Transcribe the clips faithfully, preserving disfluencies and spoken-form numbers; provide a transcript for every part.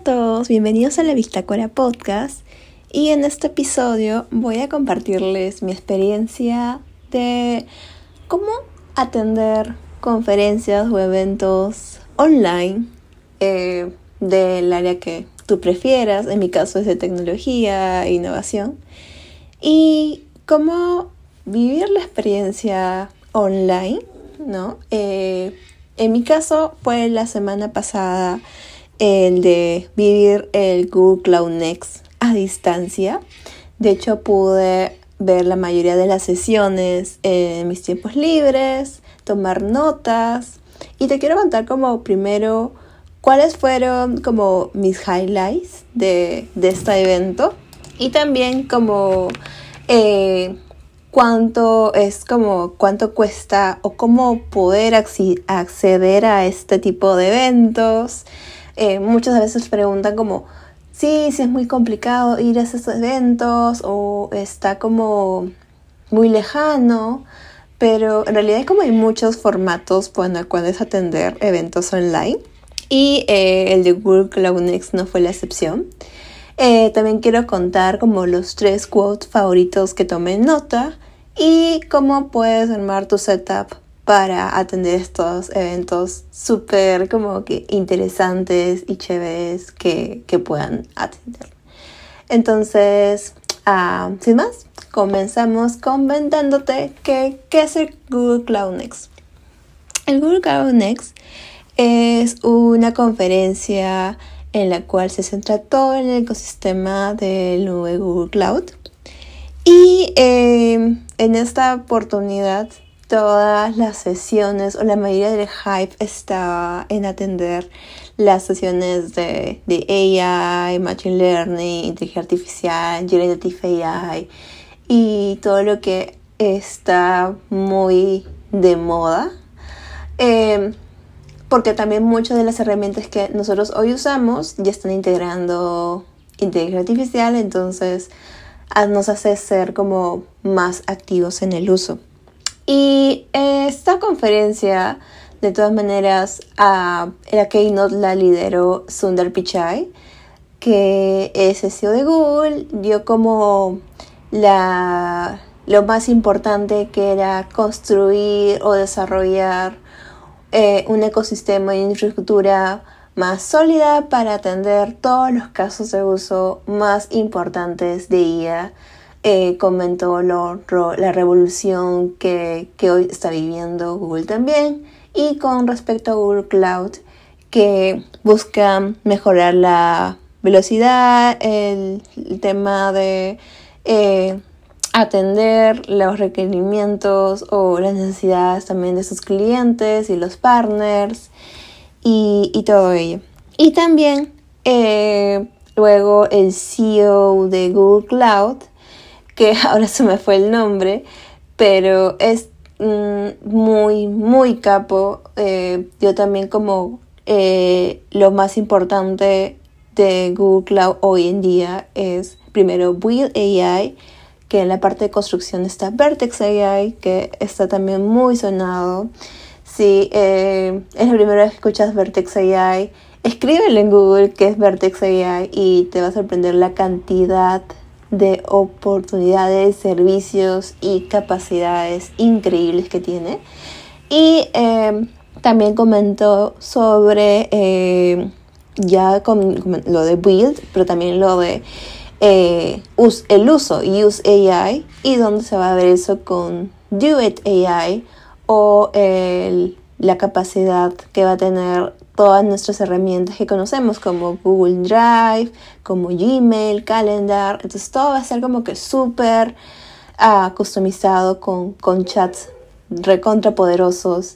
todos, bienvenidos a la Bitácora Podcast y en este episodio voy a compartirles mi experiencia de cómo atender conferencias o eventos online eh, del área que tú prefieras. En mi caso es de tecnología e innovación, y cómo vivir la experiencia online, ¿no? Eh, en mi caso fue la semana pasada el de vivir el Google Cloud Next a distancia. De hecho, pude ver la mayoría de las sesiones en mis tiempos libres, tomar notas, y te quiero contar como primero cuáles fueron como mis highlights de, de este evento, y también como eh, cuánto es como cuánto cuesta o cómo poder acceder a este tipo de eventos. Eh, muchas veces preguntan como sí, sí es muy complicado ir a esos eventos o está como muy lejano, pero en realidad hay como hay muchos formatos en los cuales atender eventos online, y eh, el de Google Cloud Next no fue la excepción. Eh, también quiero contar como los tres quotes favoritos que tomé nota y cómo puedes armar tu setup para atender estos eventos súper como que interesantes y chéveres que, que puedan atender. Entonces, uh, sin más, comenzamos comentándote que, qué es el Google Cloud Next. El Google Cloud Next es una conferencia en la cual se centra todo en el ecosistema del nube Google Cloud. Y eh, en esta oportunidad todas las sesiones o la mayoría del hype estaba en atender las sesiones de, de A I, Machine Learning, inteligencia artificial, Generative A I y todo lo que está muy de moda. Eh, porque también muchas de las herramientas que nosotros hoy usamos ya están integrando inteligencia artificial, entonces nos hace ser como más activos en el uso. Y esta conferencia, de todas maneras, uh, la keynote la lideró Sundar Pichai, que es el C E O de Google. Dio como la, lo más importante, que era construir o desarrollar eh, un ecosistema y infraestructura más sólida para atender todos los casos de uso más importantes de I A. Eh, comentó lo, lo, la revolución que, que hoy está viviendo Google también, y con respecto a Google Cloud, que busca mejorar la velocidad, el, el tema de eh, atender los requerimientos o las necesidades también de sus clientes y los partners y, y todo ello. Y también eh, luego el C E O de Google Cloud, que ahora se me fue el nombre, pero es mm, muy, muy capo. Eh, yo también como eh, lo más importante de Google Cloud hoy en día es primero Build A I, que en la parte de construcción está Vertex A I, que está también muy sonado. Si eh, es la primera vez que escuchas Vertex A I, escríbele en Google qué es Vertex A I y te va a sorprender la cantidad de oportunidades, servicios y capacidades increíbles que tiene. Y eh, también comentó sobre eh, ya con, con lo de Build, pero también lo de eh, us, el uso, Use A I, y dónde se va a ver eso con Do It A I, o el, la capacidad que va a tener todas nuestras herramientas que conocemos, como Google Drive, como Gmail, Calendar. Entonces todo va a ser como que súper uh, customizado con, con chats recontra poderosos,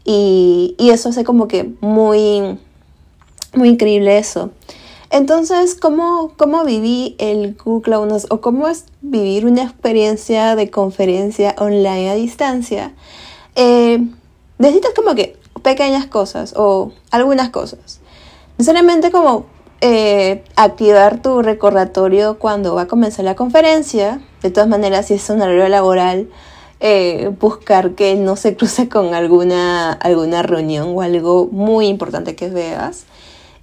y, y eso hace como que muy, muy increíble eso. Entonces, ¿cómo, cómo viví el Google Cloud Next, o cómo es vivir una experiencia de conferencia online a distancia? Eh, necesitas como que pequeñas cosas o algunas cosas. Necesariamente como eh, activar tu recordatorio cuando va a comenzar la conferencia. De todas maneras, si es un horario laboral, eh, buscar que no se cruce con alguna, alguna reunión o algo muy importante que veas.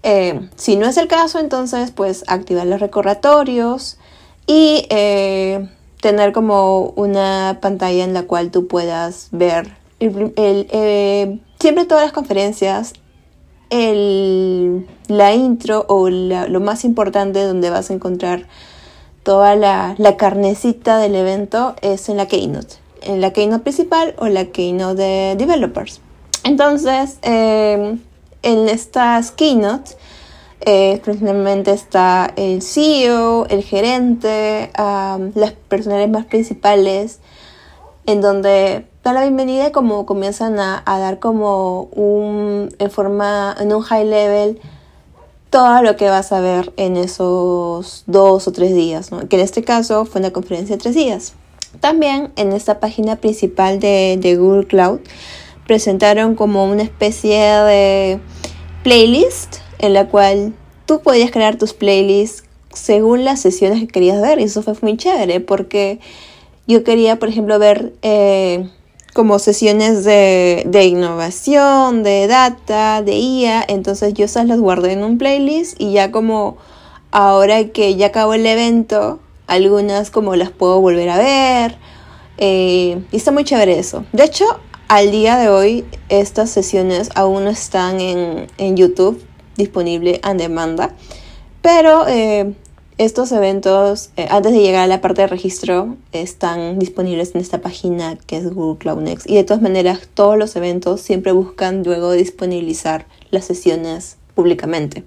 Eh, si no es el caso, entonces pues activar los recordatorios y eh, tener como una pantalla en la cual tú puedas ver el, el, eh, siempre todas las conferencias, el, la intro o la, lo más importante donde vas a encontrar toda la, la carnecita del evento es en la Keynote, en la Keynote principal o la Keynote de Developers. Entonces, eh, en estas Keynote, eh, principalmente está el C E O, el gerente, um, las personas más principales, en donde dan la bienvenida y como comienzan a, a dar como un, en forma, en un high level, todo lo que vas a ver en esos dos o tres días, ¿no? Que en este caso fue una conferencia de tres días. También en esta página principal de, de Google Cloud presentaron como una especie de playlist en la cual tú podías crear tus playlists según las sesiones que querías ver. Y eso fue muy chévere porque yo quería, por ejemplo, ver eh, como sesiones de, de innovación, de data, de I A. Entonces yo esas las guardé en un playlist y ya como ahora que ya acabó el evento, algunas como las puedo volver a ver. Eh, y está muy chévere eso. De hecho, al día de hoy estas sesiones aún no están en, en YouTube disponible en demanda. Pero eh, estos eventos, eh, antes de llegar a la parte de registro, están disponibles en esta página que es Google Cloud Next. Y de todas maneras, todos los eventos siempre buscan luego disponibilizar las sesiones públicamente.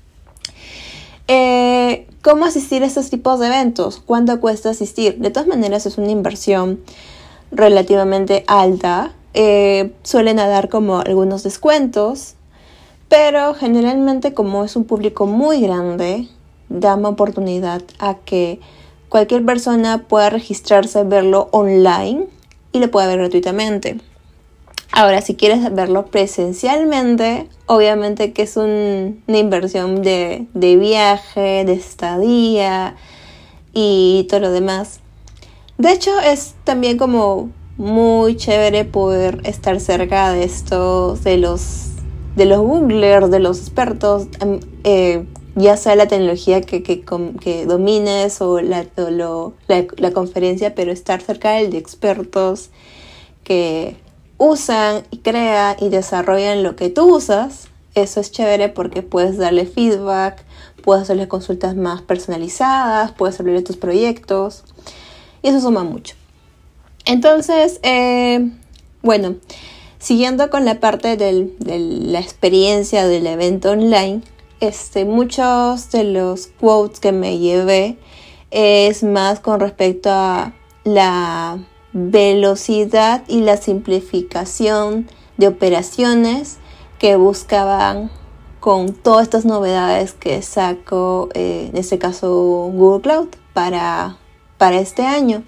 Eh, ¿Cómo asistir a estos tipos de eventos? ¿Cuánto cuesta asistir? De todas maneras, es una inversión relativamente alta. Eh, suelen dar como algunos descuentos, pero generalmente como es un público muy grande, dan oportunidad a que cualquier persona pueda registrarse, verlo online y lo pueda ver gratuitamente. Ahora, si quieres verlo presencialmente, obviamente que es un, una inversión de, de viaje, de estadía y todo lo demás. De hecho, es también como muy chévere poder estar cerca de estos, de los, de los googlers, de los expertos, eh, ya sea la tecnología que, que, que domines o, la, o lo, la, la conferencia, pero estar cerca de expertos que usan y crean y desarrollan lo que tú usas. Eso es chévere porque puedes darle feedback, puedes hacerle consultas más personalizadas, puedes hablarle de tus proyectos y eso suma mucho. Entonces, eh, bueno, siguiendo con la parte del, de la experiencia del evento online, este, muchos de los quotes que me llevé es más con respecto a la velocidad y la simplificación de operaciones que buscaban con todas estas novedades que sacó, eh, en este caso, Google Cloud para, para este año.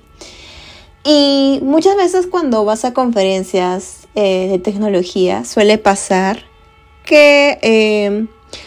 Y muchas veces cuando vas a conferencias eh, de tecnología suele pasar que eh,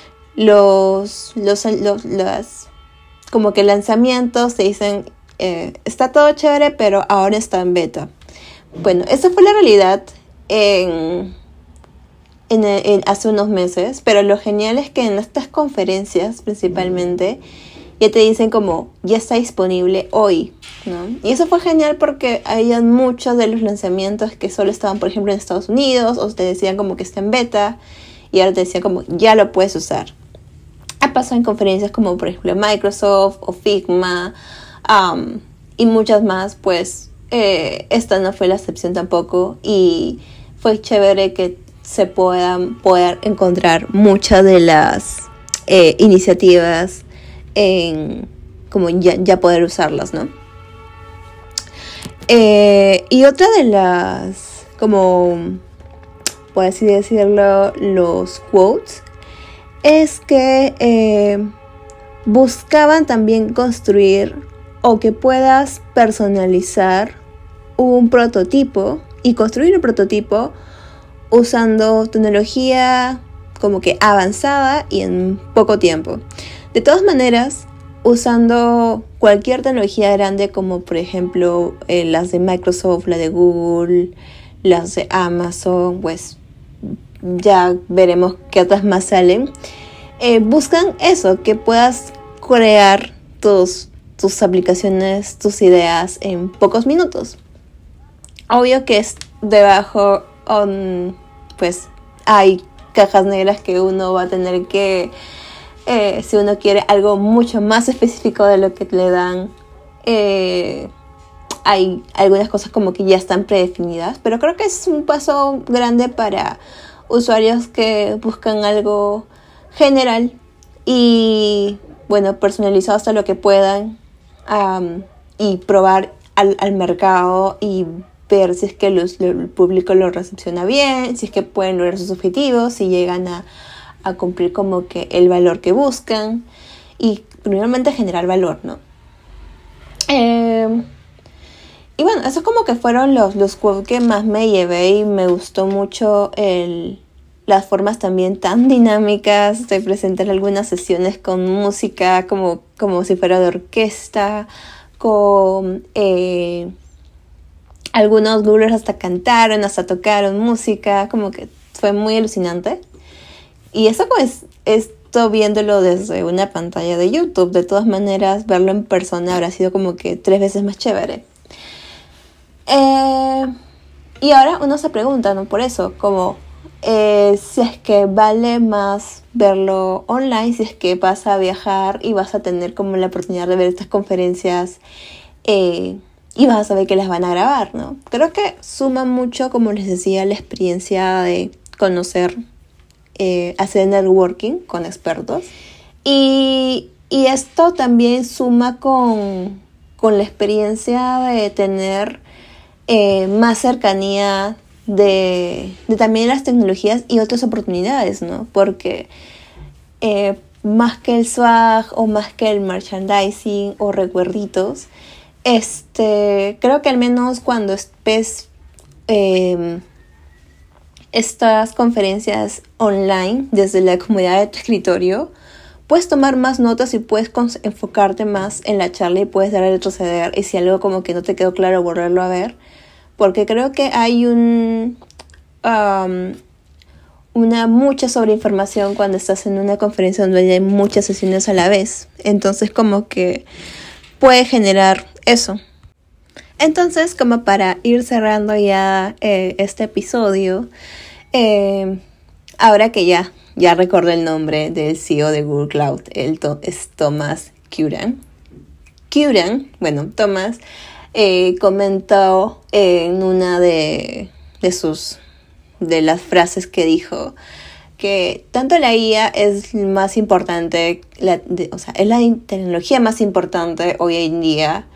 los, los, los, los como que lanzamientos te dicen eh, está todo chévere pero ahora está en beta. Bueno, esa fue la realidad en, en, en hace unos meses, pero lo genial es que en estas conferencias principalmente ya te dicen como ya está disponible hoy, ¿no? Y eso fue genial porque había muchos de los lanzamientos que solo estaban, por ejemplo, en Estados Unidos, o te decían como que está en beta y ahora te decían como ya lo puedes usar. Ha pasado en conferencias como por ejemplo Microsoft o Figma um, y muchas más, pues eh, esta no fue la excepción tampoco y fue chévere que se puedan poder encontrar muchas de las eh, iniciativas en como ya, ya poder usarlas, ¿no? Eh, y otra de las, como por así decirlo, los quotes, es que eh, buscaban también construir o que puedas personalizar un prototipo y construir un prototipo usando tecnología como que avanzada y en poco tiempo. De todas maneras, usando cualquier tecnología grande como por ejemplo eh, las de Microsoft, la de Google, las de Amazon, pues ya veremos qué otras más salen. eh, buscan eso, que puedas crear tus, tus aplicaciones, tus ideas en pocos minutos. Obvio que es debajo, um, pues hay cajas negras que uno va a tener que, eh, si uno quiere algo mucho más específico de lo que le dan, eh, hay algunas cosas como que ya están predefinidas, pero creo que es un paso grande para usuarios que buscan algo general y, bueno, personalizado hasta lo que puedan, um, y probar al, al mercado y ver si es que los, el público lo recepciona bien, si es que pueden lograr sus objetivos, si llegan a, a cumplir como que el valor que buscan y primeramente generar valor, ¿no? Eh, y bueno, esos como que fueron los, los quotes que más me llevé y me gustó mucho el, las formas también tan dinámicas de presentar algunas sesiones con música como, como si fuera de orquesta, con... Eh, algunos googlers hasta cantaron, hasta tocaron música, como que fue muy alucinante. Y eso pues, esto viéndolo desde una pantalla de YouTube, de todas maneras, verlo en persona habrá sido como que tres veces más chévere. Eh, y ahora uno se pregunta, ¿no? Por eso, como eh, si es que vale más verlo online, si es que vas a viajar y vas a tener como la oportunidad de ver estas conferencias, eh, y vas a saber que las van a grabar, ¿no? Creo que suma mucho, como les decía, la experiencia de conocer, eh, hacer networking con expertos. Y, y esto también suma con, con la experiencia de tener eh, más cercanía de, de también las tecnologías y otras oportunidades, ¿no? Porque eh, más que el swag o más que el merchandising o recuerditos, Este, creo que al menos cuando ves eh, estas conferencias online desde la comodidad de tu escritorio, puedes tomar más notas y puedes enfocarte más en la charla y puedes dar a retroceder. Y si algo como que no te quedó claro, volverlo a ver. Porque creo que hay un um, una mucha sobreinformación cuando estás en una conferencia donde hay muchas sesiones a la vez. Entonces como que puede generar eso. Entonces, como para ir cerrando ya eh, este episodio, eh, ahora que ya, ya recuerdo el nombre del C E O de Google Cloud, él to- es Thomas Kurian. Kurian, bueno, Thomas eh, comentó en una de, de sus de las frases que dijo que tanto la I A es más importante, la, de, o sea, es la tecnología más importante hoy en día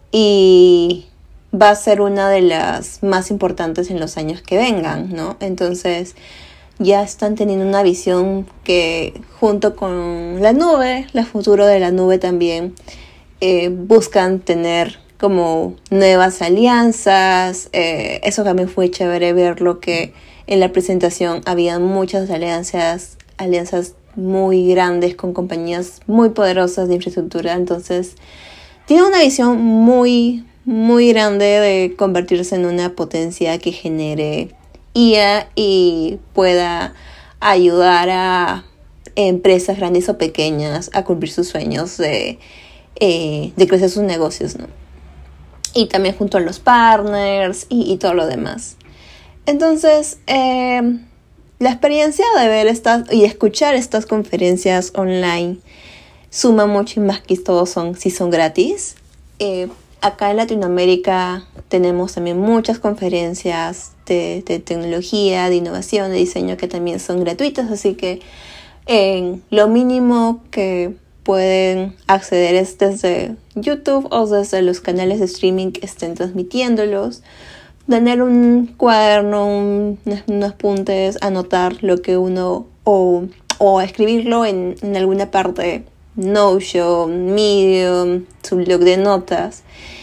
y va a ser una de las más importantes en los años que vengan, ¿no? Entonces ya están teniendo una visión que junto con la nube, el futuro de la nube también, eh, buscan tener como nuevas alianzas. Eh, eso también fue chévere verlo, que en la presentación había muchas alianzas, alianzas muy grandes con compañías muy poderosas de infraestructura. Entonces tiene una visión muy, muy grande de convertirse en una potencia que genere I A y pueda ayudar a empresas grandes o pequeñas a cumplir sus sueños de, eh, de crecer sus negocios, ¿no? Y también junto a los partners y, y todo lo demás. Entonces, eh, la experiencia de ver estas y escuchar estas conferencias online suma mucho, y más que todos son, si son gratis. Eh, acá en Latinoamérica tenemos también muchas conferencias de, de tecnología, de innovación, de diseño que también son gratuitas, así que eh, lo mínimo que pueden acceder es desde YouTube o desde los canales de streaming que estén transmitiéndolos. Tener un cuaderno, un, unos apuntes, anotar lo que uno, o, o escribirlo en, en alguna parte, Notion, Medium, su blog de notas.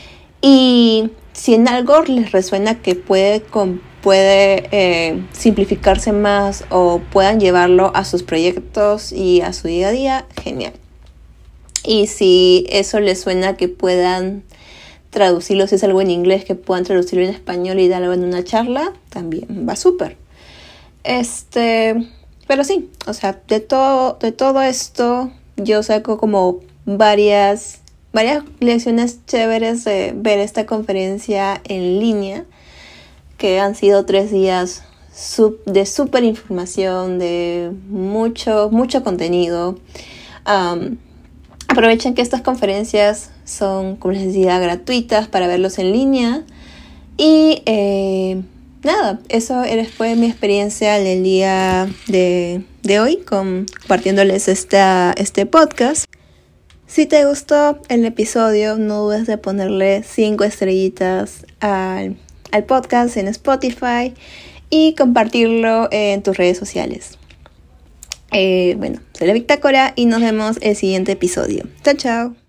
Y si en algo les resuena que puede, con, puede eh, simplificarse más o puedan llevarlo a sus proyectos y a su día a día, genial. Y si eso les suena que puedan traducirlo, si es algo en inglés, que puedan traducirlo en español y darlo en una charla, también va súper. Este, pero sí, o sea, de todo, de todo esto yo saco como varias, varias lecciones chéveres de ver esta conferencia en línea, que han sido tres días sub, de súper información, de mucho, mucho contenido. Um, aprovechen que estas conferencias son, como les decía, gratuitas para verlos en línea. Y eh, nada, eso fue mi experiencia en el día de, de hoy, con, compartiéndoles esta, este podcast. Si te gustó el episodio, no dudes de ponerle cinco estrellitas al, al podcast en Spotify y compartirlo en tus redes sociales. Eh, bueno, soy la Bitácora y nos vemos el siguiente episodio. Chao, chao.